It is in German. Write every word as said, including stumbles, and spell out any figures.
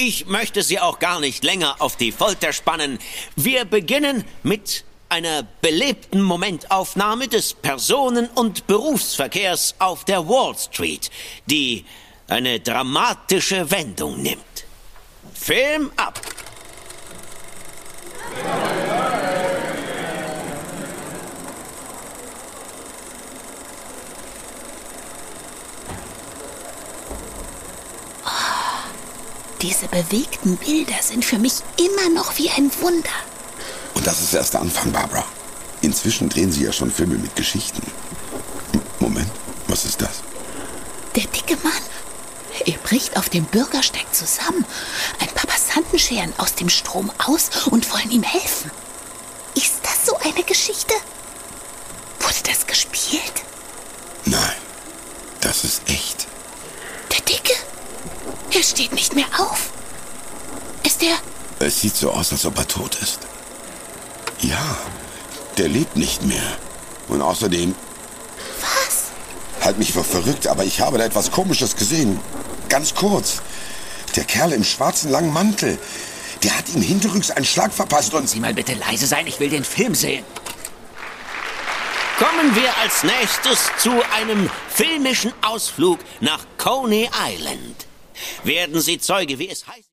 Ich möchte Sie auch gar nicht länger auf die Folter spannen. Wir beginnen mit einer belebten Momentaufnahme des Personen- und Berufsverkehrs auf der Wall Street, die eine dramatische Wendung nimmt. Film ab! Diese bewegten Bilder sind für mich immer noch wie ein Wunder. Und das ist erst der Anfang, Barbara. Inzwischen drehen Sie ja schon Filme mit Geschichten. Moment, was ist das? Der dicke Mann. Er bricht auf dem Bürgersteig zusammen. Ein paar Passanten scheren aus dem Strom aus und wollen ihm helfen. Ist das so eine Geschichte? Wurde das gespielt? Nein, das ist echt. Der Dicke? Er steht nicht mehr auf. Ist er... Es sieht so aus, als ob er tot ist. Ja, der lebt nicht mehr. Und außerdem... Was? Halt mich für verrückt, aber ich habe da etwas Komisches gesehen. Ganz kurz. Der Kerl im schwarzen langen Mantel, der hat ihm hinterrücks einen Schlag verpasst und... Sie mal bitte leise sein, ich will den Film sehen. Kommen wir als nächstes zu einem filmischen Ausflug nach Coney Island. Werden Sie Zeuge, wie es heißt...